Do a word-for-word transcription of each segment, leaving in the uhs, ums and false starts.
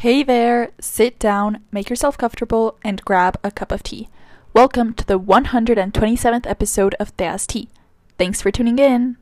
Hey there, sit down, make yourself comfortable, and grab a cup of tea. Welcome to the one hundred twenty-seventh episode of Thea's Tea. Thanks for tuning in.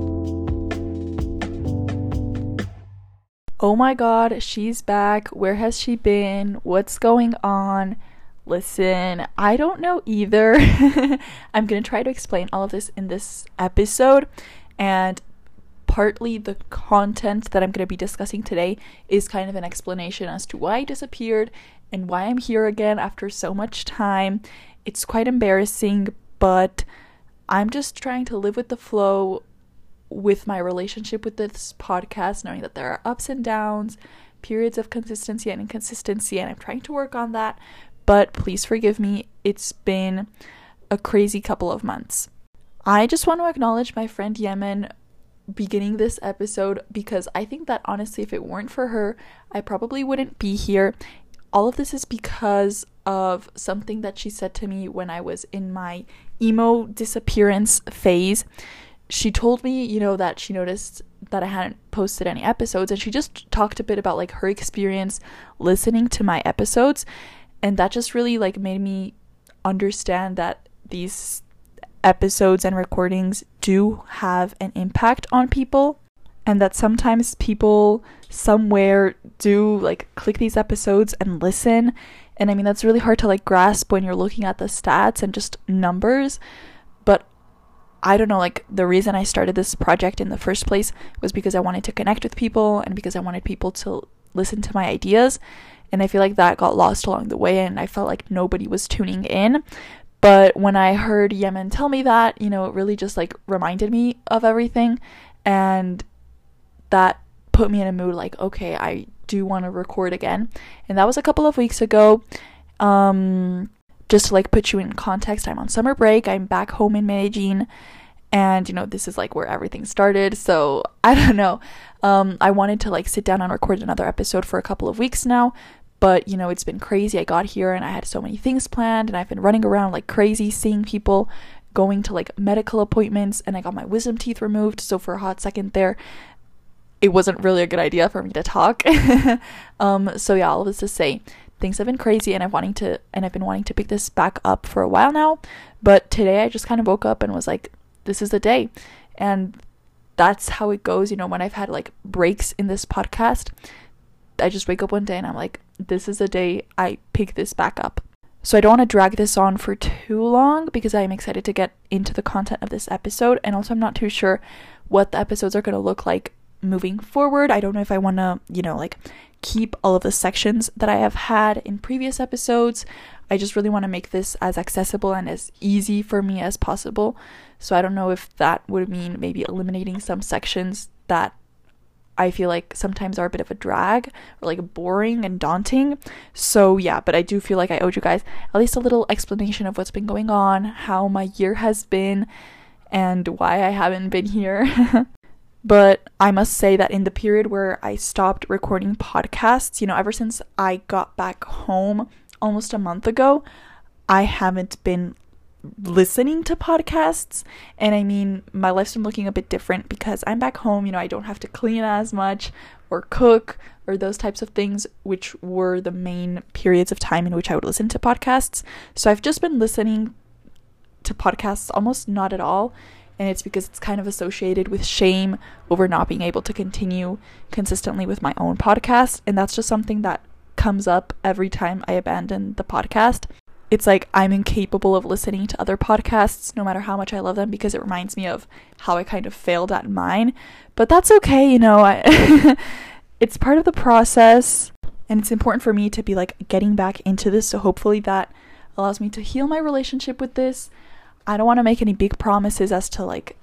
Oh my god, she's back. Where has she been? What's going on? Listen, I don't know either. I'm gonna try to explain all of this in this episode, and partly the content that I'm going to be discussing today is kind of an explanation as to why I disappeared and why I'm here again after so much time. It's quite embarrassing, but I'm just trying to live with the flow with my relationship with this podcast, knowing that there are ups and downs, periods of consistency and inconsistency, and I'm trying to work on that. But please forgive me, it's been a crazy couple of months. I just want to acknowledge my friend Yemen beginning this episode, because I think that honestly, if it weren't for her, I probably wouldn't be here. All of this is because of something that she said to me when I was in my emo disappearance phase. She told me, you know, that she noticed that I hadn't posted any episodes, and she just talked a bit about like her experience listening to my episodes, and that just really like made me understand that these episodes and recordings do have an impact on people, and that sometimes people somewhere do like click these episodes and listen. And I mean, that's really hard to like grasp when you're looking at the stats and just numbers, but I don't know, like the reason I started this project in the first place was because I wanted to connect with people and because I wanted people to listen to my ideas, and I feel like that got lost along the way and I felt like nobody was tuning in. But when I heard Yemen tell me that, you know, it really just like reminded me of everything, and that put me in a mood like, okay, I do want to record again. And that was a couple of weeks ago. Um, just to like put you in context, I'm on summer break. I'm back home in Medellin, and you know, this is like where everything started. So I don't know. Um, I wanted to like sit down and record another episode for a couple of weeks now. But, you know, it's been crazy. I got here and I had so many things planned, and I've been running around like crazy, seeing people, going to like medical appointments, and I got my wisdom teeth removed. So for a hot second there, it wasn't really a good idea for me to talk. um, so yeah, all of this to say, things have been crazy, and I've wanting to, and I've been wanting to pick this back up for a while now. But today I just kind of woke up and was like, this is the day. And that's how it goes, you know, when I've had like breaks in this podcast. I just wake up one day and I'm like, this is the day I pick this back up. So I don't want to drag this on for too long because I'm excited to get into the content of this episode, and also I'm not too sure what the episodes are going to look like moving forward. I don't know if I want to, you know, like keep all of the sections that I have had in previous episodes. I just really want to make this as accessible and as easy for me as possible. So I don't know if that would mean maybe eliminating some sections that I feel like sometimes are a bit of a drag or like boring and daunting. So yeah, but I do feel like I owed you guys at least a little explanation of what's been going on, how my year has been, and why I haven't been here. But I must say that in the period where I stopped recording podcasts, you know, ever since I got back home almost a month ago, I haven't been listening to podcasts. And I mean, my life's been looking a bit different because I'm back home. You know, I don't have to clean as much or cook or those types of things, which were the main periods of time in which I would listen to podcasts. So I've just been listening to podcasts almost not at all, and it's because it's kind of associated with shame over not being able to continue consistently with my own podcast. And that's just something that comes up every time I abandon the podcast. It's like I'm incapable of listening to other podcasts no matter how much I love them, because it reminds me of how I kind of failed at mine. But that's okay, you know, I it's part of the process, and it's important for me to be like getting back into this, so hopefully that allows me to heal my relationship with this. I don't want to make any big promises as to like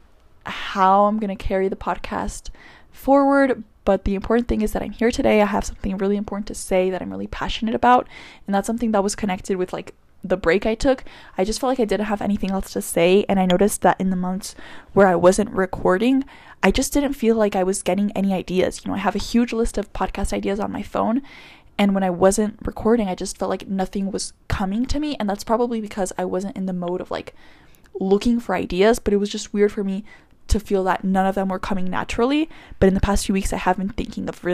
how I'm going to carry the podcast forward, but the important thing is that I'm here today. I have something really important to say that I'm really passionate about, and that's something that was connected with like the break I took. I just felt like I didn't have anything else to say, and I noticed that in the months where I wasn't recording, I just didn't feel like I was getting any ideas. You know, I have a huge list of podcast ideas on my phone, and when I wasn't recording, I just felt like nothing was coming to me, and that's probably because I wasn't in the mode of like looking for ideas. But it was just weird for me to feel that none of them were coming naturally. But in the past few weeks, I have been thinking of really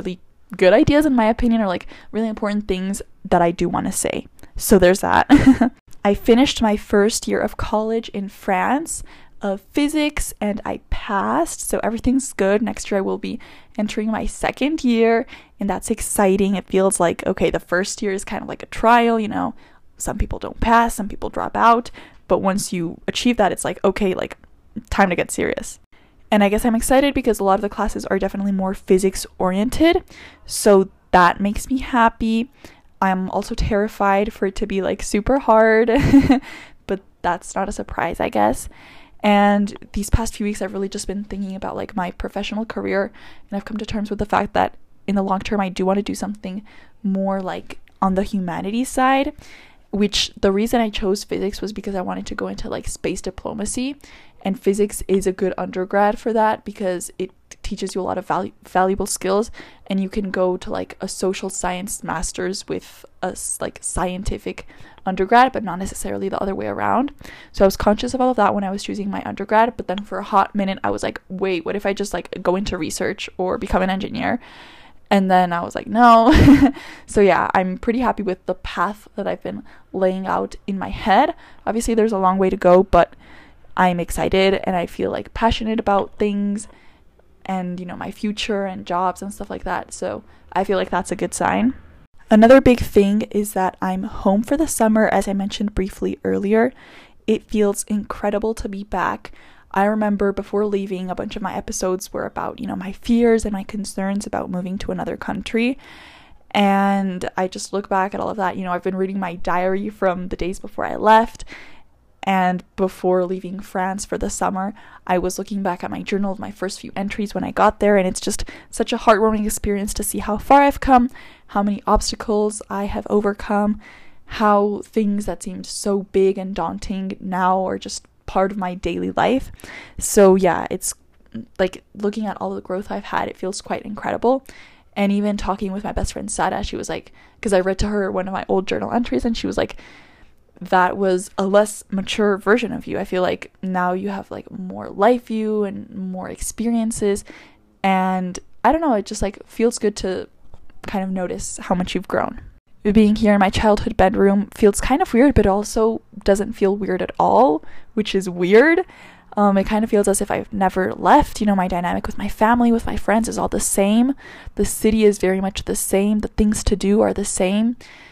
good ideas in my opinion, or like really important things that I do want to say. So there's that. I finished my first year of college in France of physics and I passed, so everything's good. Next year I will be entering my second year, and that's exciting. It feels like, okay, the first year is kind of like a trial, you know, some people don't pass, some people drop out, but once you achieve that, it's like, okay, like time to get serious. And I guess I'm excited because a lot of the classes are definitely more physics oriented, so that makes me happy. I'm also terrified for it to be like super hard, but that's not a surprise, I guess. And these past few weeks I've really just been thinking about like my professional career, and I've come to terms with the fact that in the long term I do want to do something more like on the humanities side, which the reason I chose physics was because I wanted to go into like space diplomacy, and physics is a good undergrad for that because it teaches you a lot of val- valuable skills, and you can go to like a social science master's with a like scientific undergrad, but not necessarily the other way around. So I was conscious of all of that when I was choosing my undergrad, but then for a hot minute I was like, wait, what if I just like go into research or become an engineer? And then I was like, no. So yeah, I'm pretty happy with the path that I've been laying out in my head. Obviously there's a long way to go, but I'm excited and I feel like passionate about things and, you know, my future and jobs and stuff like that. So I feel like that's a good sign. Another big thing is that I'm home for the summer, as I mentioned briefly earlier. It feels incredible to be back. I remember before leaving, a bunch of my episodes were about, you know, my fears and my concerns about moving to another country. And I just look back at all of that. You know, I've been reading my diary from the days before I left. And before leaving France for the summer, I was looking back at my journal of my first few entries when I got there, and it's just such a heartwarming experience to see how far I've come, how many obstacles I have overcome, how things that seemed so big and daunting now are just part of my daily life. So yeah, it's like looking at all the growth I've had, it feels quite incredible. And even talking with my best friend Sada, she was like, because I read to her one of my old journal entries, and she was like, that was a less mature version of you. I feel like now you have like more life view and more experiences, and I don't know, it just like feels good to kind of notice how much you've grown. Being here in my childhood bedroom feels kind of weird, but also doesn't feel weird at all, which is weird. Um, it kind of feels as if I've never left. You know, my dynamic with my family, with my friends is all the same. The city is very much the same. The things to do are the same.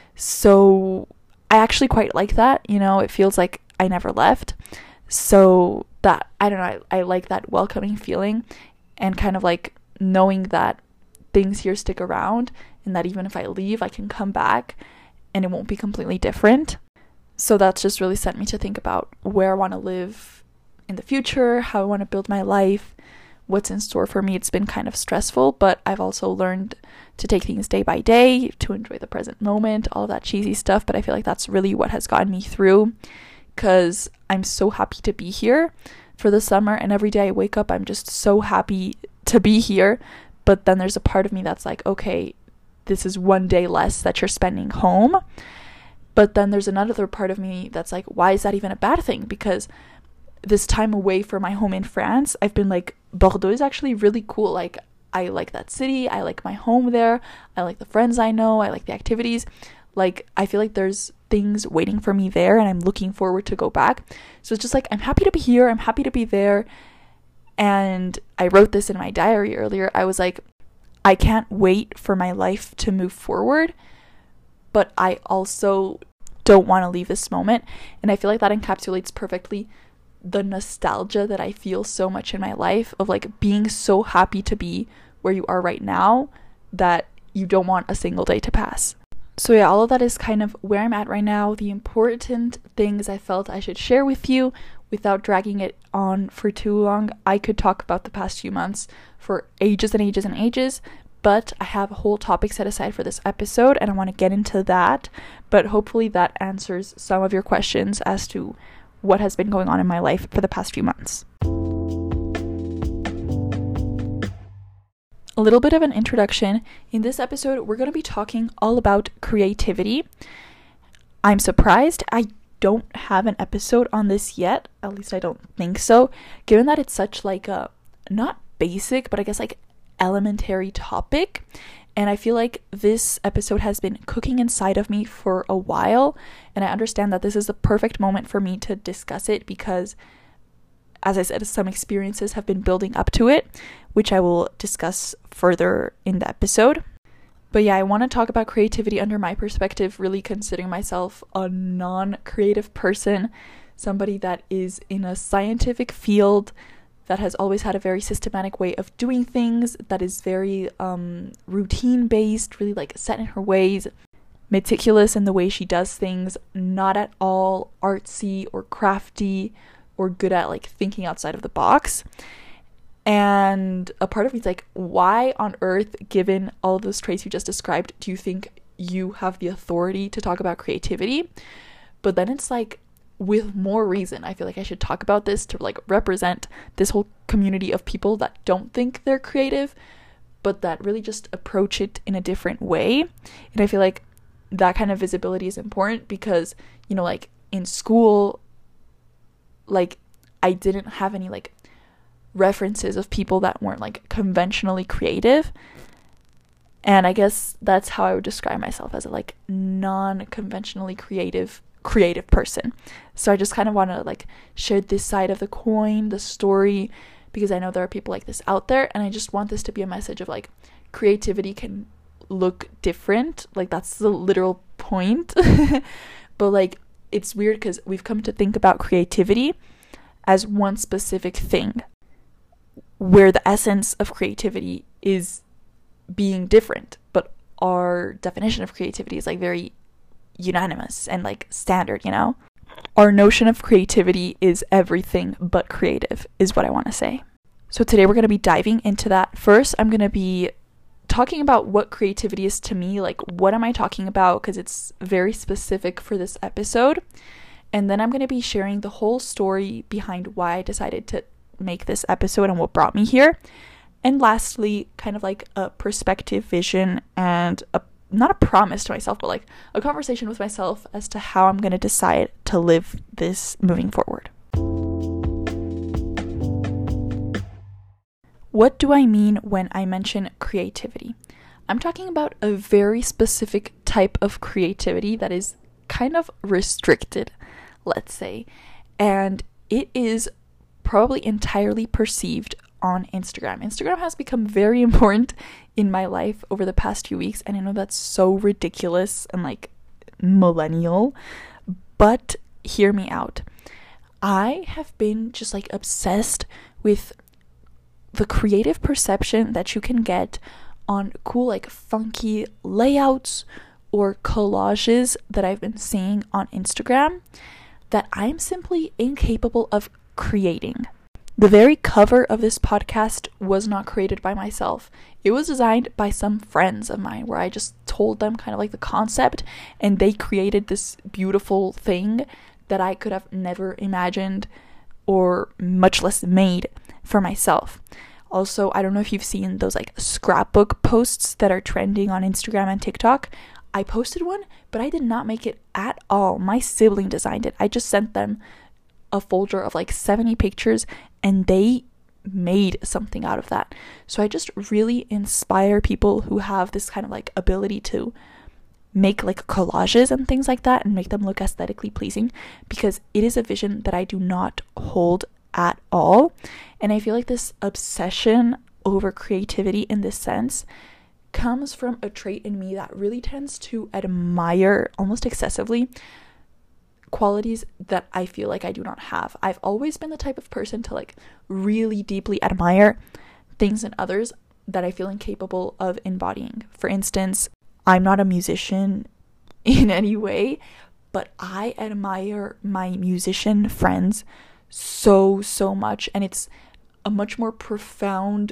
So I actually quite like that, you know, it feels like I never left. So that, I don't know, I, I like that welcoming feeling, and kind of like knowing that things here stick around, and that even if I leave, I can come back and it won't be completely different. So that's just really sent me to think about where I want to live in the future, how I want to build my life, what's in store for me. It's been kind of stressful, but I've also learned to take things day by day, to enjoy the present moment, all of that cheesy stuff. But I feel like that's really what has gotten me through, because I'm so happy to be here for the summer, and every day I wake up, I'm just so happy to be here. But then there's a part of me that's like, okay, this is one day less that you're spending home. But then there's another part of me that's like, why is that even a bad thing? Because this time away from my home in France, I've been like, Bordeaux is actually really cool. Like, I like that city, I like my home there, I like the friends I know, I like the activities. Like, I feel like there's things waiting for me there, and I'm looking forward to go back. So it's just like, I'm happy to be here, I'm happy to be there. And I wrote this in my diary earlier. I was like, I can't wait for my life to move forward, but I also don't want to leave this moment. And I feel like that encapsulates perfectly the nostalgia that I feel so much in my life, of like being so happy to be where you are right now that you don't want a single day to pass. So yeah, all of that is kind of where I'm at right now, the important things I felt I should share with you without dragging it on for too long. I could talk about the past few months for ages and ages and ages, but I have a whole topic set aside for this episode, and I want to get into that. But hopefully that answers some of your questions as to what has been going on in my life for the past few months. A little bit of an introduction. In this episode, we're going to be talking all about creativity. I'm surprised I don't have an episode on this yet. At least I don't think so, given that it's such like a, not basic, but I guess like elementary topic. And I feel like this episode has been cooking inside of me for a while, and I understand that this is the perfect moment for me to discuss it because, as I said, some experiences have been building up to it, which I will discuss further in the episode. But yeah, I want to talk about creativity under my perspective, really considering myself a non-creative person, somebody that is in a scientific field, that has always had a very systematic way of doing things, that is very um, routine-based, really like set in her ways, meticulous in the way she does things, not at all artsy or crafty or good at like thinking outside of the box. And a part of me is like, why on earth, given all those traits you just described, do you think you have the authority to talk about creativity? But then it's like, with more reason, I feel like I should talk about this to like represent this whole community of people that don't think they're creative, but that really just approach it in a different way. And I feel like that kind of visibility is important because, you know, like in school, like I didn't have any like references of people that weren't like conventionally creative. And I guess that's how I would describe myself, as a like non-conventionally creative creative person. So I just kind of want to like share this side of the coin, the story, because I know there are people like this out there, and I just want this to be a message of like creativity can look different. Like that's the literal point. But like it's weird because we've come to think about creativity as one specific thing, where the essence of creativity is being different, but our definition of creativity is like very unanimous and like standard, you know? Our notion of creativity is everything but creative, is what I want to say. So today we're going to be diving into that. First, I'm going to be talking about what creativity is to me, like what am I talking about, because it's very specific for this episode. And then I'm going to be sharing the whole story behind why I decided to make this episode and what brought me here. And lastly, kind of like a perspective, vision, and a not a promise to myself, but like a conversation with myself as to how I'm going to decide to live this moving forward. What do I mean when I mention creativity? I'm talking about a very specific type of creativity that is kind of restricted, let's say, and it is probably entirely perceived on Instagram. Instagram has become very important in my life over the past few weeks, and I know that's so ridiculous and like millennial, but hear me out. I have been just like obsessed with the creative perception that you can get on cool like funky layouts or collages that I've been seeing on Instagram that I'm simply incapable of creating. The very cover of this podcast was not created by myself. It was designed by some friends of mine, where I just told them kind of like the concept, and they created this beautiful thing that I could have never imagined or much less made for myself. Also, I don't know if you've seen those like scrapbook posts that are trending on Instagram and TikTok. I posted one, but I did not make it at all. My sibling designed it. I just sent them a folder of like seventy pictures, and they made something out of that. So I just really inspire people who have this kind of like ability to make like collages and things like that and make them look aesthetically pleasing, because it is a vision that I do not hold at all. And I feel like this obsession over creativity in this sense comes from a trait in me that really tends to admire almost excessively qualities that I feel like I do not have. I've always been the type of person to like really deeply admire things in others that I feel incapable of embodying. For instance, I'm not a musician in any way, but I admire my musician friends so, so much, and it's a much more profound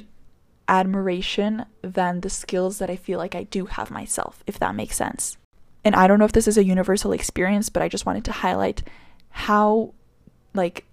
admiration than the skills that I feel like I do have myself, if that makes sense. And I don't know if this is a universal experience, but I just wanted to highlight how like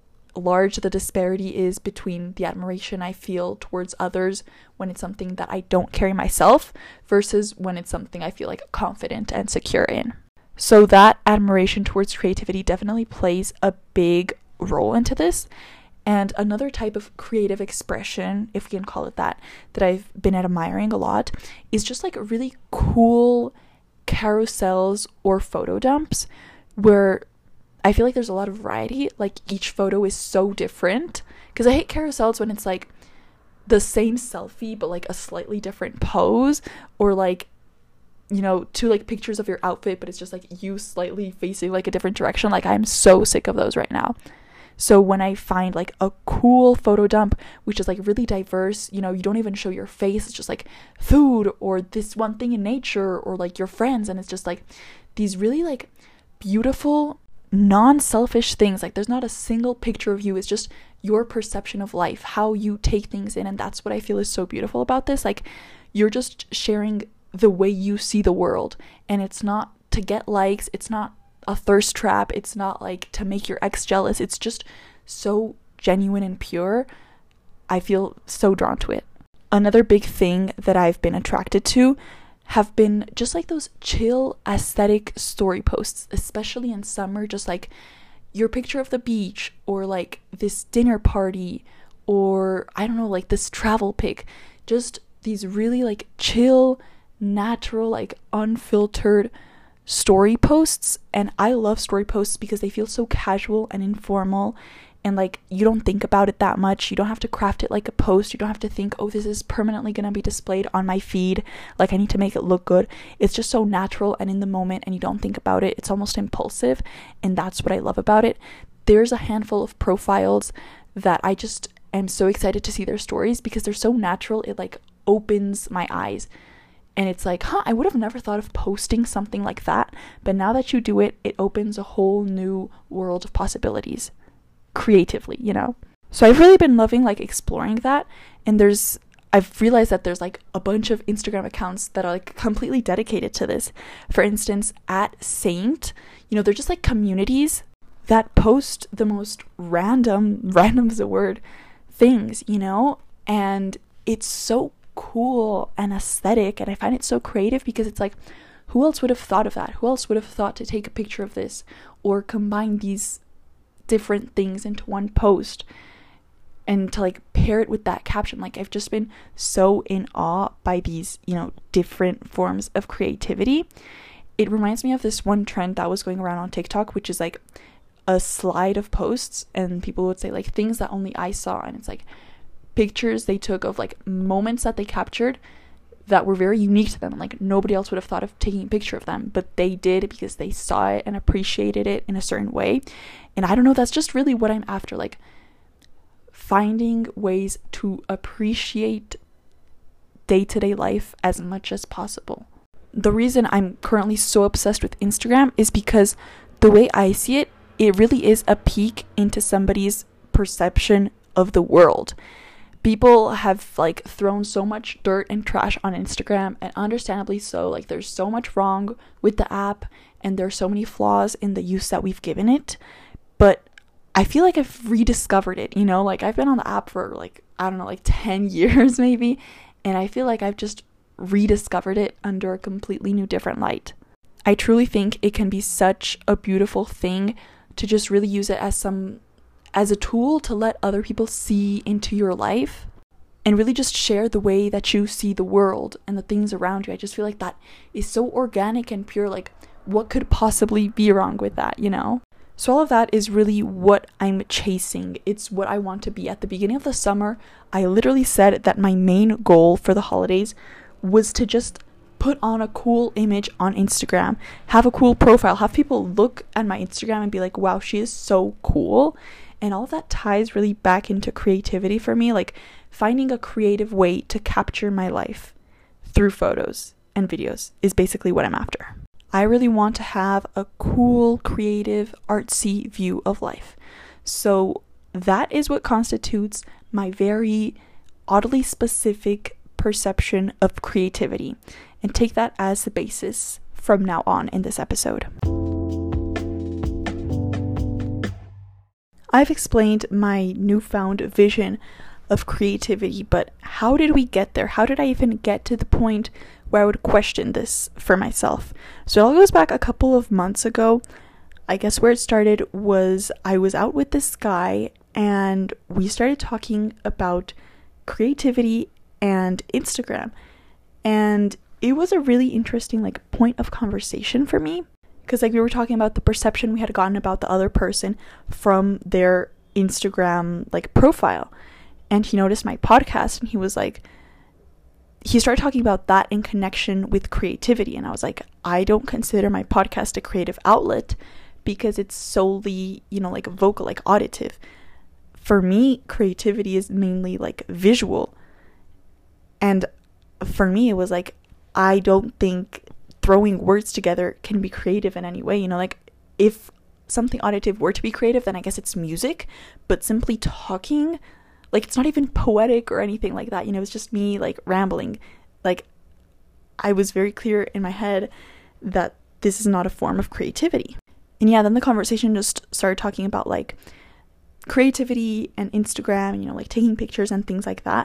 large the disparity is between the admiration I feel towards others when it's something that I don't carry myself versus when it's something I feel like confident and secure in. So that admiration towards creativity definitely plays a big role into this. And another type of creative expression, if we can call it that, that I've been admiring a lot is just like really cool carousels or photo dumps where I feel like there's a lot of variety. Like each photo is so different, because I hate carousels when it's like the same selfie but like a slightly different pose, or like, you know, two like pictures of your outfit but it's just like you slightly facing like a different direction. Like I'm so sick of those right now. So when I find like a cool photo dump which is like really diverse, you know, you don't even show your face, it's just like food or this one thing in nature or like your friends, and it's just like these really like beautiful non-selfish things. Like there's not a single picture of you, it's just your perception of life, how you take things in. And that's what I feel is so beautiful about this. Like you're just sharing the way you see the world, and it's not to get likes, it's not a thirst trap, it's not like to make your ex jealous, it's just so genuine and pure. I feel so drawn to it. Another big thing that I've been attracted to have been just like those chill aesthetic story posts, especially in summer, just like your picture of the beach or like this dinner party or I don't know, like this travel pic, just these really like chill, natural, like unfiltered story posts. And I love story posts because they feel so casual and informal, and like you don't think about it that much. You don't have to craft it like a post. You don't have to think, oh, this is permanently gonna be displayed on my feed, like I need to make it look good. It's just so natural and in the moment, and you don't think about it. It's almost impulsive, and that's what I love about it. There's a handful of profiles that I just am so excited to see their stories because they're so natural. It like opens my eyes, and it's like, huh, I would have never thought of posting something like that, but now that you do it, it opens a whole new world of possibilities creatively, you know? So I've really been loving like exploring that, and there's I've realized that there's like a bunch of Instagram accounts that are like completely dedicated to this. For instance, at Saint, you know, they're just like communities that post the most random random's a word things, you know, and it's so cool and aesthetic, and I find it so creative because it's like, who else would have thought of that? Who else would have thought to take a picture of this or combine these different things into one post and to like pair it with that caption? Like I've just been so in awe by these, you know, different forms of creativity. It reminds me of this one trend that was going around on TikTok, which is like a slide of posts, and people would say like things that only I saw, and it's like pictures they took of like moments that they captured that were very unique to them, and like nobody else would have thought of taking a picture of them, but they did because they saw it and appreciated it in a certain way. And I don't know, that's just really what I'm after, like finding ways to appreciate day-to-day life as much as possible. The reason I'm currently so obsessed with Instagram is because the way I see it, it really is a peek into somebody's perception of the world. People have like thrown so much dirt and trash on Instagram, and understandably so. Like there's so much wrong with the app, and there's so many flaws in the use that we've given it. But I feel like I've rediscovered it, you know, like I've been on the app for like, I don't know, like ten years maybe, and I feel like I've just rediscovered it under a completely new, different light. I truly think it can be such a beautiful thing to just really use it as some as a tool to let other people see into your life and really just share the way that you see the world and the things around you. I just feel like that is so organic and pure. Like what could possibly be wrong with that, you know? So all of that is really what I'm chasing. It's what I want to be. At the beginning of the summer, I literally said that my main goal for the holidays was to just put on a cool image on Instagram, have a cool profile, have people look at my Instagram and be like, wow, she is so cool. And all of that ties really back into creativity for me, like finding a creative way to capture my life through photos and videos is basically what I'm after. I really want to have a cool, creative, artsy view of life. So that is what constitutes my very oddly specific perception of creativity. And take that as the basis from now on in this episode. I've explained my newfound vision of creativity, but how did we get there? How did I even get to the point where I would question this for myself? So it all goes back a couple of months ago. I guess where it started was I was out with this guy, and we started talking about creativity and Instagram. And it was a really interesting like point of conversation for me, because like we were talking about the perception we had gotten about the other person from their Instagram like profile. And he noticed my podcast, and he was like, he started talking about that in connection with creativity. And I was like, I don't consider my podcast a creative outlet because it's solely, you know, like vocal, like auditive. For me, creativity is mainly like visual. And for me, it was like, I don't think throwing words together can be creative in any way. You know, like if something auditive were to be creative, then I guess it's music. But simply talking, like it's not even poetic or anything like that. You know, it's just me like rambling. Like I was very clear in my head that this is not a form of creativity. And yeah, then the conversation just started talking about like creativity and Instagram, you know, like taking pictures and things like that.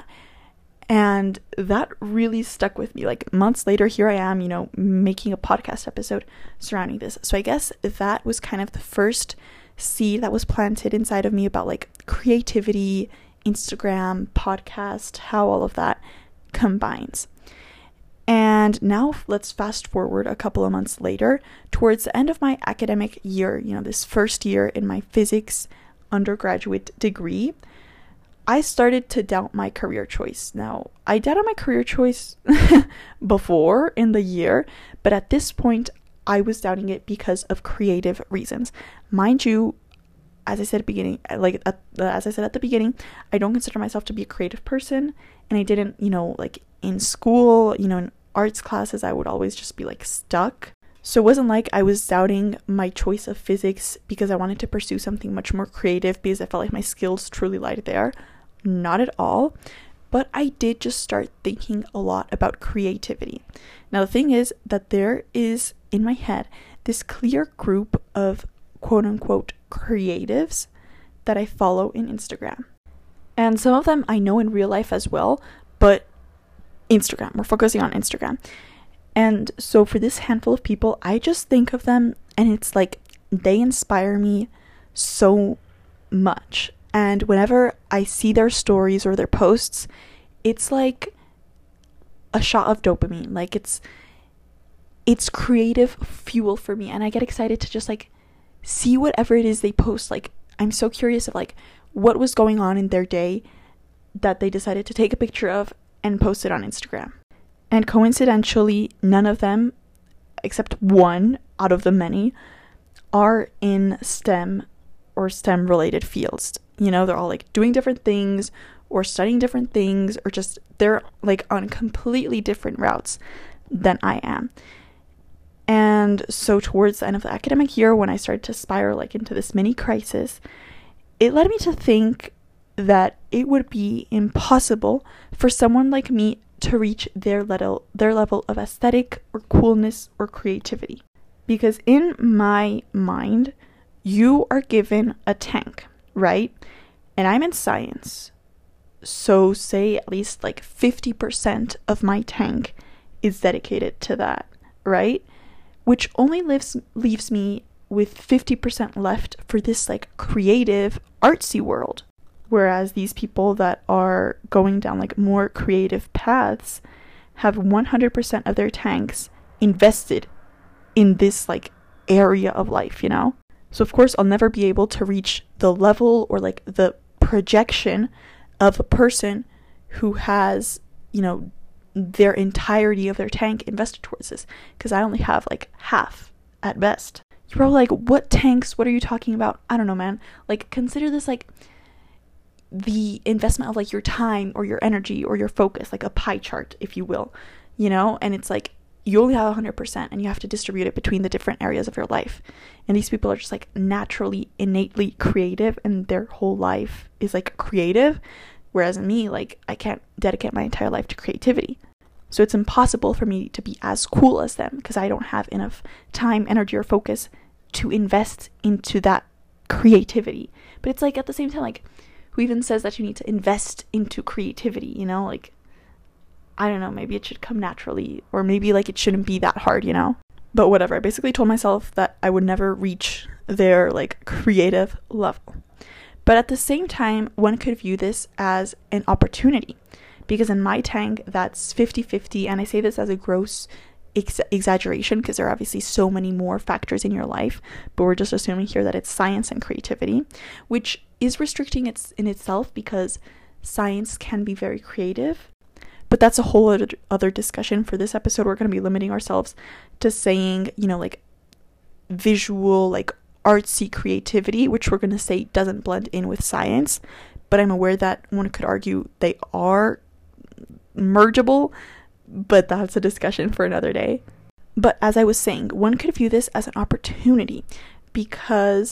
And that really stuck with me. Like months later, here I am, you know, making a podcast episode surrounding this. So I guess that was kind of the first seed that was planted inside of me about like creativity, Instagram, podcast, how all of that combines. And now let's fast forward a couple of months later towards the end of my academic year, you know, this first year in my physics undergraduate degree. I started to doubt my career choice. Now, I doubted my career choice before in the year, but at this point, I was doubting it because of creative reasons. Mind you, as I said at the beginning, like uh, as I said at the beginning, I don't consider myself to be a creative person, and I didn't, you know, like in school, you know, in arts classes, I would always just be like stuck. So it wasn't like I was doubting my choice of physics because I wanted to pursue something much more creative because I felt like my skills truly lied there. Not at all. But I did just start thinking a lot about creativity. Now, the thing is that there is, in my head, this clear group of quote-unquote creatives that I follow in Instagram. And some of them I know in real life as well, but Instagram. We're focusing on Instagram. And so for this handful of people, I just think of them, and it's like they inspire me so much. And whenever I see their stories or their posts, it's like a shot of dopamine. Like it's it's creative fuel for me, and I get excited to just like see whatever it is they post. Like I'm so curious of like what was going on in their day that they decided to take a picture of and post it on Instagram. And coincidentally, none of them, except one out of the many, are in STEM or STEM related fields. You know, they're all like doing different things or studying different things, or just they're like on completely different routes than I am. And so towards the end of the academic year, when I started to spiral like into this mini crisis, it led me to think that it would be impossible for someone like me to reach their level their level of aesthetic or coolness or creativity. Because in my mind, you are given a tank, right? And I'm in science. So say at least like fifty percent of my tank is dedicated to that, right? Which only leaves leaves me with fifty percent left for this like creative artsy world. Whereas these people that are going down like more creative paths have one hundred percent of their tanks invested in this like area of life, you know? So of course I'll never be able to reach the level or like the projection of a person who has, you know, their entirety of their tank invested towards this, because I only have like half at best. You're probably like, what tanks? What are you talking about? I don't know, man. Like consider this like the investment of like your time or your energy or your focus, like a pie chart, if you will, you know? And it's like you only have one hundred percent and you have to distribute it between the different areas of your life. And these people are just like naturally, innately creative, and their whole life is like creative. Whereas me, like I can't dedicate my entire life to creativity. So it's impossible for me to be as cool as them because I don't have enough time, energy, or focus to invest into that creativity. But it's like at the same time, like who even says that you need to invest into creativity, you know? Like, I don't know, maybe it should come naturally, or maybe like it shouldn't be that hard, you know? But whatever, I basically told myself that I would never reach their like creative level. But at the same time, one could view this as an opportunity, because in my tank, that's fifty-fifty, and I say this as a gross ex- exaggeration because there are obviously so many more factors in your life, but we're just assuming here that it's science and creativity, which is restricting it in itself because science can be very creative. But that's a whole other, other discussion. For this episode, we're going to be limiting ourselves to saying, you know, like visual, like artsy creativity, which we're going to say doesn't blend in with science. But I'm aware that one could argue they are mergeable, but that's a discussion for another day. But as I was saying, one could view this as an opportunity because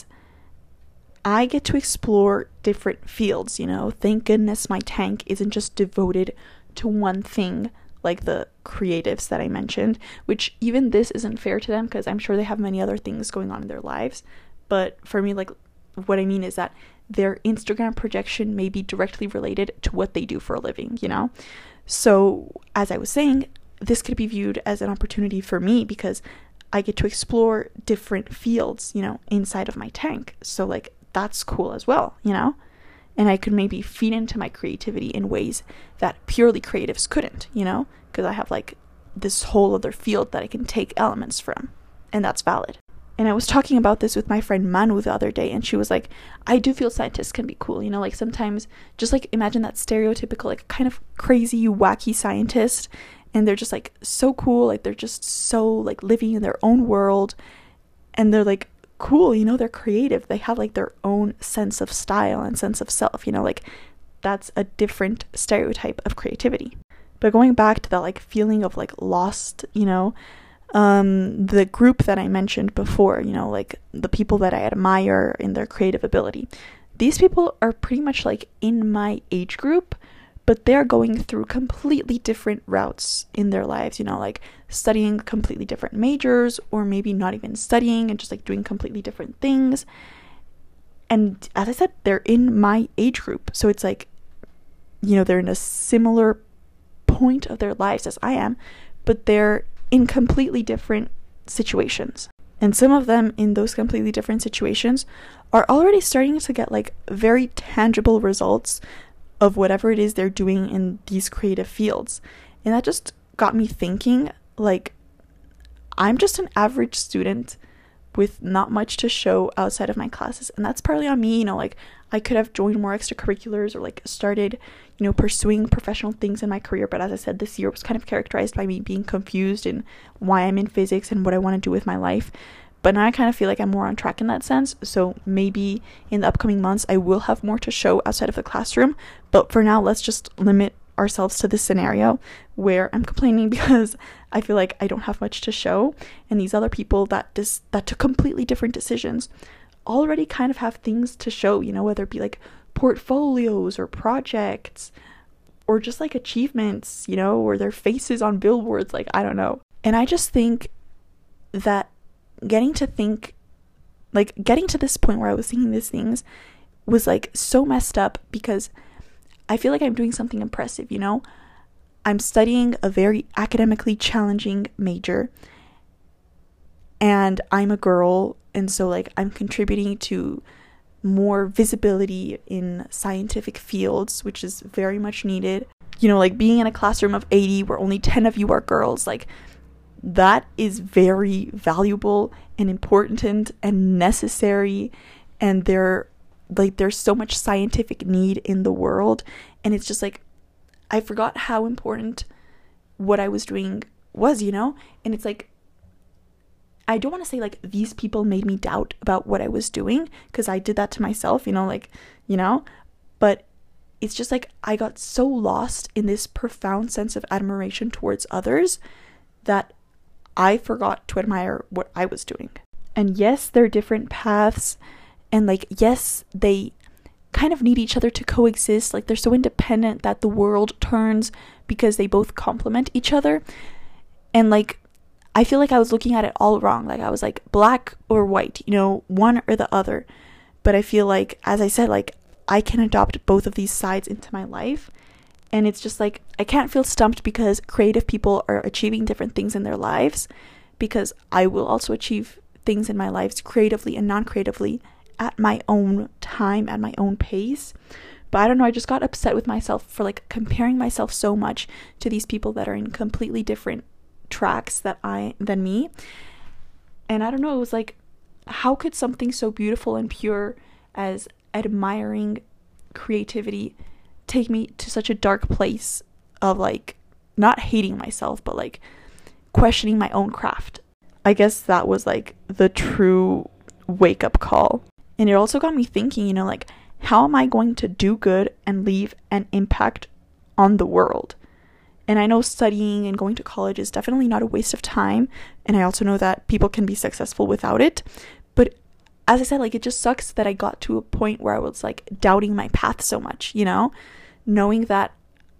I get to explore different fields, you know. Thank goodness my tank isn't just devoted to one thing like the creatives that I mentioned, which even this isn't fair to them because I'm sure they have many other things going on in their lives. But for me, like, what I mean is that their Instagram projection may be directly related to what they do for a living, you know? So as I was saying, this could be viewed as an opportunity for me because I get to explore different fields, you know, inside of my tank. So like, that's cool as well, you know? And I could maybe feed into my creativity in ways that purely creatives couldn't, you know? Because I have like this whole other field that I can take elements from, and that's valid. And I was talking about this with my friend Manu the other day, and she was like, I do feel scientists can be cool, you know, like sometimes just like imagine that stereotypical, like kind of crazy, wacky scientist, and they're just like so cool, like they're just so like living in their own world, and they're like cool, you know, they're creative, they have like their own sense of style and sense of self, you know, like that's a different stereotype of creativity. But going back to that like feeling of like lost, you know, um the group that I mentioned before, you know, like the people that I admire in their creative ability, these people are pretty much like in my age group, but they're going through completely different routes in their lives, you know, like studying completely different majors, or maybe not even studying and just like doing completely different things. And as I said, they're in my age group, so it's like, you know, they're in a similar point of their lives as I am, but they're in completely different situations. And some of them in those completely different situations are already starting to get like very tangible results of whatever it is they're doing in these creative fields. And that just got me thinking, like, I'm just an average student with not much to show outside of my classes, and that's partly on me, you know, like I could have joined more extracurriculars or like started, you know, pursuing professional things in my career, but as I said, this year was kind of characterized by me being confused in why I'm in physics and what I want to do with my life. But now I kind of feel like I'm more on track in that sense, so maybe in the upcoming months I will have more to show outside of the classroom. But for now, let's just limit ourselves to this scenario where I'm complaining because I feel like I don't have much to show, and these other people that dis- that took completely different decisions already kind of have things to show, you know, whether it be like portfolios or projects or just like achievements, you know, or their faces on billboards, like I don't know. And I just think that getting to think, like getting to this point where I was thinking these things was like so messed up because I feel like I'm doing something impressive, you know? I'm studying a very academically challenging major, and I'm a girl, and so like I'm contributing to more visibility in scientific fields, which is very much needed. You know, like being in a classroom of eighty where only ten of you are girls, like that is very valuable and important and necessary, and there like there's so much scientific need in the world, and it's just like I forgot how important what I was doing was, you know? And it's like I don't want to say like these people made me doubt about what I was doing, because I did that to myself, you know, like, you know, but it's just like I got so lost in this profound sense of admiration towards others that I forgot to admire what I was doing. And yes, there are different paths, and like yes, they kind of need each other to coexist. Like they're so independent that the world turns because they both complement each other. And like I feel like I was looking at it all wrong. Like I was like black or white, you know, one or the other. But I feel like, as I said, like I can adopt both of these sides into my life. And it's just like I can't feel stumped because creative people are achieving different things in their lives, because I will also achieve things in my lives creatively and non-creatively at my own time, at my own pace. But I don't know, I just got upset with myself for like comparing myself so much to these people that are in completely different tracks that I than me. And I don't know, it was like, how could something so beautiful and pure as admiring creativity take me to such a dark place of like not hating myself, but like questioning my own craft? I guess that was like the true wake up call. And it also got me thinking, you know, like, how am I going to do good and leave an impact on the world? And I know studying and going to college is definitely not a waste of time. And I also know that people can be successful without it. But as I said, like, it just sucks that I got to a point where I was like doubting my path so much, you know, knowing that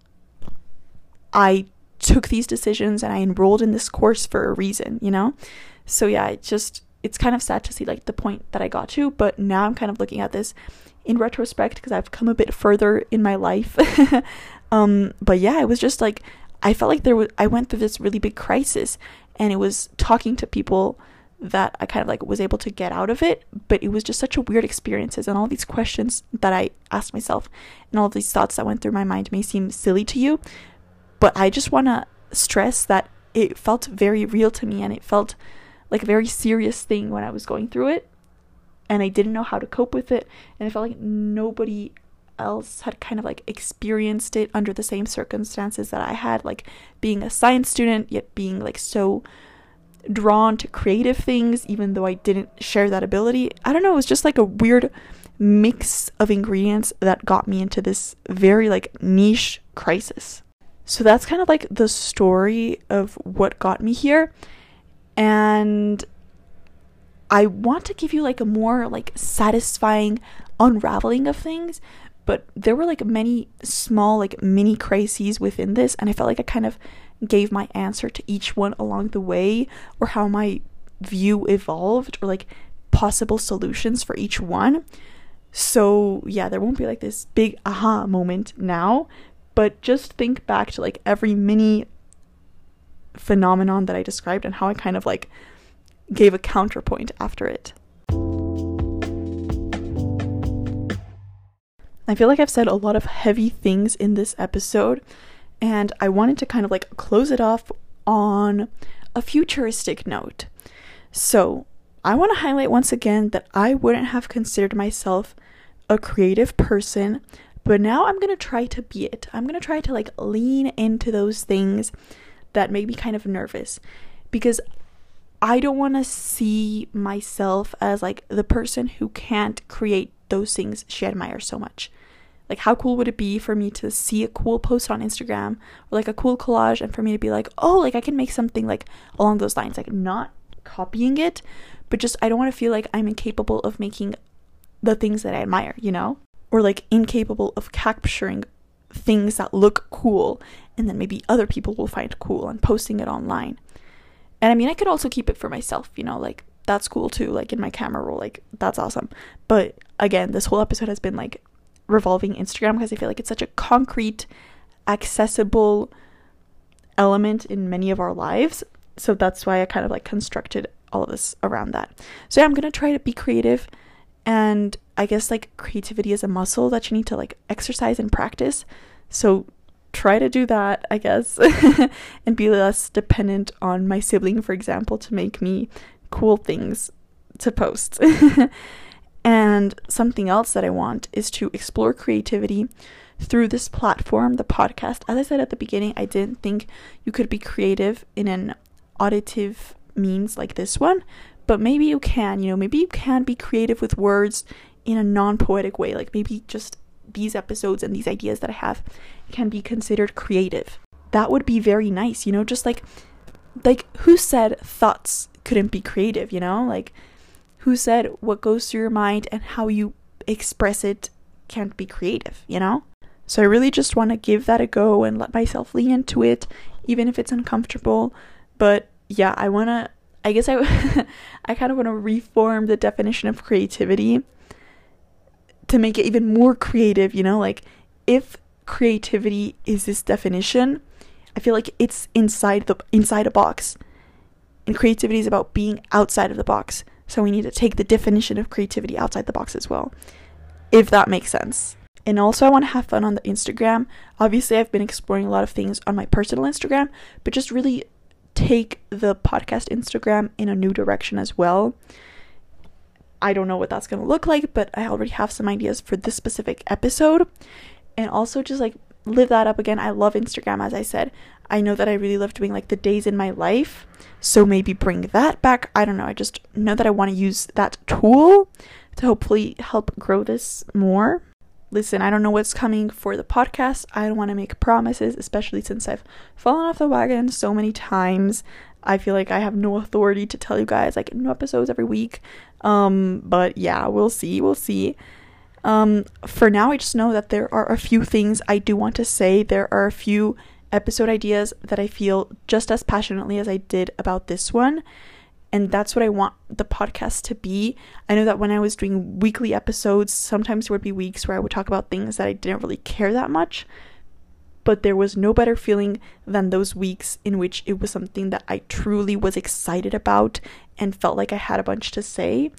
I took these decisions and I enrolled in this course for a reason, you know? So yeah, it just, it's kind of sad to see like the point that I got to, but now I'm kind of looking at this in retrospect because I've come a bit further in my life. um, but yeah, it was just like, I felt like there was, I went through this really big crisis, and it was talking to people that I kind of like was able to get out of it, but it was just such a weird experiences, and all these questions that I asked myself and all of these thoughts that went through my mind may seem silly to you, but I just want to stress that it felt very real to me, and it felt like a very serious thing when I was going through it, and I didn't know how to cope with it, and I felt like nobody else had kind of like experienced it under the same circumstances that I had, like being a science student yet being like so drawn to creative things even though I didn't share that ability. I don't know, it was just like a weird mix of ingredients that got me into this very like niche crisis. So that's kind of like the story of what got me here, and I want to give you like a more like satisfying unraveling of things, but there were like many small like mini crises within this, and I felt like I kind of gave my answer to each one along the way, or how my view evolved, or like possible solutions for each one. So yeah, there won't be like this big aha moment now, but just think back to like every mini phenomenon that I described and how I kind of like gave a counterpoint after it. I feel like I've said a lot of heavy things in this episode, and I wanted to kind of like close it off on a futuristic note. So I want to highlight once again that I wouldn't have considered myself a creative person, but now I'm going to try to be it. I'm going to try to like lean into those things that make me kind of nervous, because I don't want to see myself as like the person who can't create those things she admires so much. Like, how cool would it be for me to see a cool post on Instagram or like a cool collage, and for me to be like, oh, like I can make something like along those lines, like not copying it, but just I don't want to feel like I'm incapable of making the things that I admire, you know, or like incapable of capturing things that look cool and then maybe other people will find cool and posting it online. And I mean, I could also keep it for myself, you know, like that's cool too, like in my camera roll, like that's awesome. But again, this whole episode has been like revolving Instagram because I feel like it's such a concrete, accessible element in many of our lives. So that's why I kind of like constructed all of this around that. So yeah, I'm gonna try to be creative, and I guess like creativity is a muscle that you need to like exercise and practice. So try to do that, I guess, and be less dependent on my sibling, for example, to make me cool things to post. And something else that I want is to explore creativity through this platform, the podcast. As I said at the beginning, I didn't think you could be creative in an auditive means like this one, but maybe you can, you know, maybe you can be creative with words in a non-poetic way. Like maybe just these episodes and these ideas that I have can be considered creative. That would be very nice, you know, just like, like who said thoughts couldn't be creative, you know, like who said what goes through your mind and how you express it can't be creative, you know? So I really just want to give that a go and let myself lean into it, even if it's uncomfortable. But yeah, I want to, I guess I, I kind of want to reform the definition of creativity to make it even more creative, you know? Like, if creativity is this definition, I feel like it's inside the inside a box. And creativity is about being outside of the box. So we need to take the definition of creativity outside the box as well, if that makes sense. And also I want to have fun on the Instagram. Obviously I've been exploring a lot of things on my personal Instagram, but just really take the podcast Instagram in a new direction as well. I don't know what that's going to look like, but I already have some ideas for this specific episode. And also just like live that up again. I love Instagram, as I said. I know that I really love doing like the days in my life, so maybe bring that back. I don't know. I just know that I want to use that tool to hopefully help grow this more. Listen, I don't know what's coming for the podcast. I don't want to make promises, especially since I've fallen off the wagon so many times. I feel like I have no authority to tell you guys like new episodes every week. Um, but yeah, we'll see. We'll see. Um, for now, I just know that there are a few things I do want to say. There are a few episode ideas that I feel just as passionately as I did about this one. And that's what I want the podcast to be. I know that when I was doing weekly episodes, sometimes there would be weeks where I would talk about things that I didn't really care that much. But there was no better feeling than those weeks in which it was something that I truly was excited about and felt like I had a bunch to say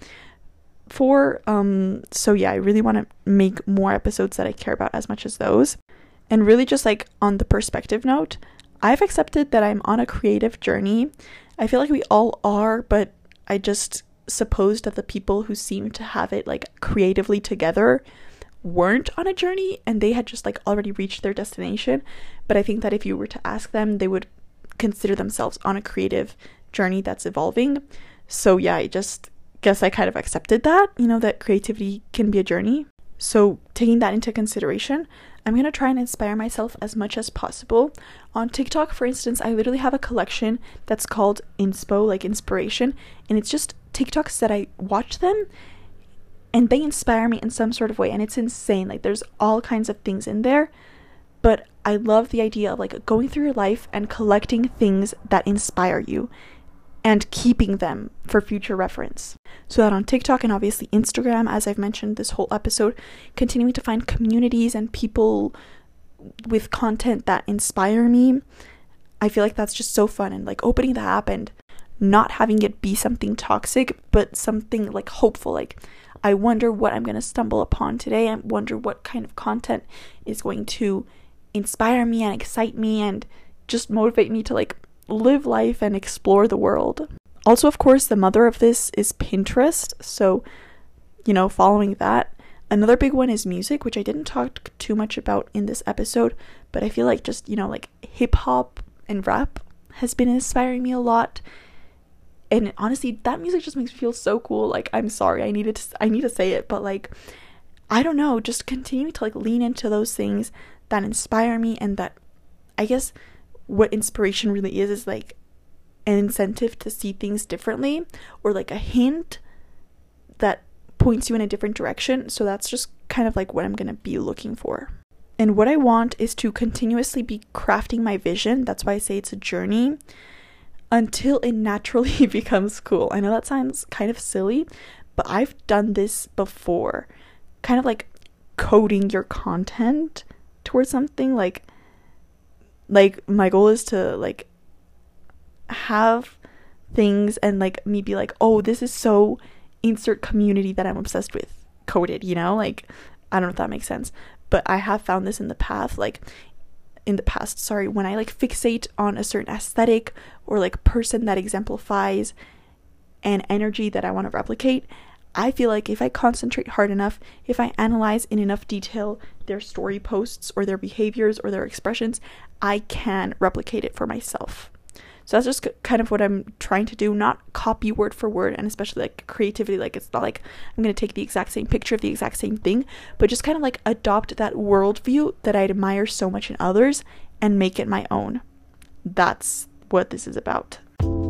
for. Um, so yeah, I really want to make more episodes that I care about as much as those. And really just like on the perspective note, I've accepted that I'm on a creative journey. I feel like we all are, but I just suppose that the people who seem to have it like creatively together weren't on a journey and they had just like already reached their destination. But I think that if you were to ask them, they would consider themselves on a creative journey that's evolving. So yeah, I just guess I kind of accepted that, you know, that creativity can be a journey. So taking that into consideration, I'm going to try and inspire myself as much as possible. On TikTok, for instance, I literally have a collection that's called Inspo, like inspiration, and it's just TikToks that I watch them and they inspire me in some sort of way, and it's insane. Like there's all kinds of things in there, but I love the idea of like going through your life and collecting things that inspire you and keeping them for future reference. So that on TikTok and obviously Instagram, as I've mentioned this whole episode, continuing to find communities and people with content that inspire me. I feel like that's just so fun, and like opening the app and not having it be something toxic, but something like hopeful. Like I wonder what I'm going to stumble upon today. I wonder what kind of content is going to inspire me and excite me and just motivate me to like live life and explore the world. Also, of course, the mother of this is Pinterest. So, you know, following that. Another big one is music, which I didn't talk too much about in this episode, but I feel like just, you know, like hip hop and rap has been inspiring me a lot. And honestly, that music just makes me feel so cool. Like, I'm sorry, I needed to, I need to say it, but like, I don't know, just continue to like lean into those things that inspire me, and that, I guess, what inspiration really is, is like an incentive to see things differently, or like a hint that points you in a different direction. So that's just kind of like what I'm going to be looking for. And what I want is to continuously be crafting my vision. That's why I say it's a journey, until it naturally becomes cool. I know that sounds kind of silly, but I've done this before. Kind of like coding your content towards something. Like, like my goal is to like have things and like me be like, oh, this is so insert community that I'm obsessed with coded, you know? Like, I don't know if that makes sense, but I have found this in the past, like in the past, sorry, when I like fixate on a certain aesthetic or like person that exemplifies an energy that I want to replicate, I feel like if I concentrate hard enough, if I analyze in enough detail their story posts or their behaviors or their expressions, I can replicate it for myself. So that's just kind of what I'm trying to do, not copy word for word, and especially like creativity. Like, it's not like I'm going to take the exact same picture of the exact same thing, but just kind of like adopt that worldview that I admire so much in others and make it my own. That's what this is about.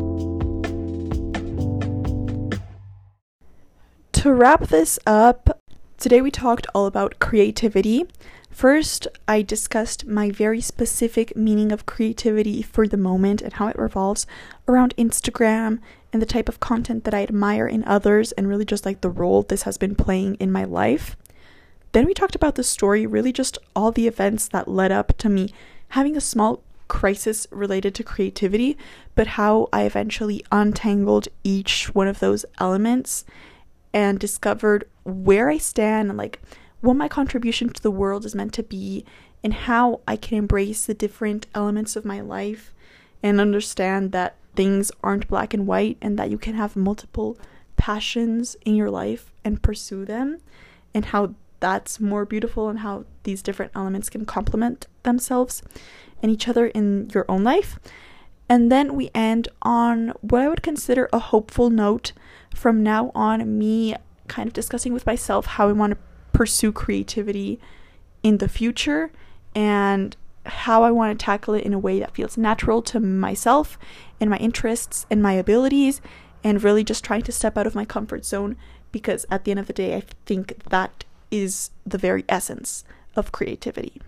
To wrap this up, today we talked all about creativity. First, I discussed my very specific meaning of creativity for the moment and how it revolves around Instagram and the type of content that I admire in others, and really just like the role this has been playing in my life. Then we talked about the story, really just all the events that led up to me having a small crisis related to creativity, but how I eventually untangled each one of those elements and discovered where I stand and like what my contribution to the world is meant to be, and how I can embrace the different elements of my life and understand that things aren't black and white and that you can have multiple passions in your life and pursue them, and how that's more beautiful and how these different elements can complement themselves and each other in your own life. And then we end on what I would consider a hopeful note. From now on, me kind of discussing with myself how I want to pursue creativity in the future and how I want to tackle it in a way that feels natural to myself and my interests and my abilities, and really just trying to step out of my comfort zone, because at the end of the day, I think that is the very essence of creativity.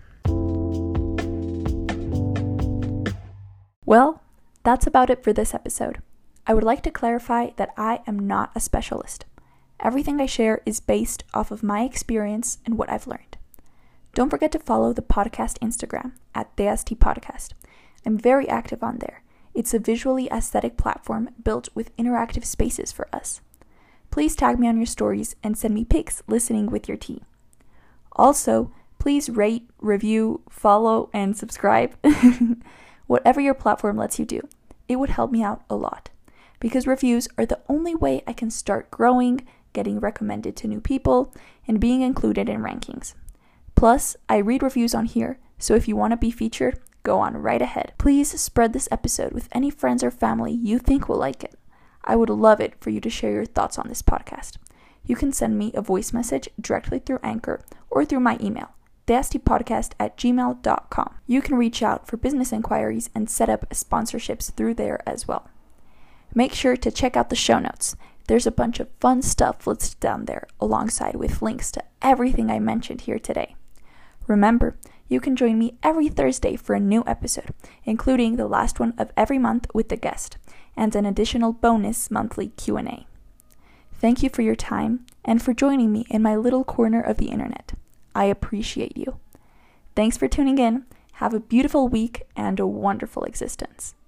Well, that's about it for this episode. I would like to clarify that I am not a specialist. Everything I share is based off of my experience and what I've learned. Don't forget to follow the podcast Instagram at D S T Podcast. I'm very active on there. It's a visually aesthetic platform built with interactive spaces for us. Please tag me on your stories and send me pics listening with your tea. Also, please rate, review, follow, and subscribe. Whatever your platform lets you do, it would help me out a lot, because reviews are the only way I can start growing, getting recommended to new people, and being included in rankings. Plus, I read reviews on here, so if you want to be featured, go on right ahead. Please spread this episode with any friends or family you think will like it. I would love it for you to share your thoughts on this podcast. You can send me a voice message directly through Anchor or through my email, dastpodcast at gmail dot com. You can reach out for business inquiries and set up sponsorships through there as well. Make sure to check out the show notes. There's a bunch of fun stuff listed down there, alongside with links to everything I mentioned here today. Remember, you can join me every Thursday for a new episode, including the last one of every month with the guest, and an additional bonus monthly Q and A. Thank you for your time and for joining me in my little corner of the internet. I appreciate you. Thanks for tuning in. Have a beautiful week and a wonderful existence.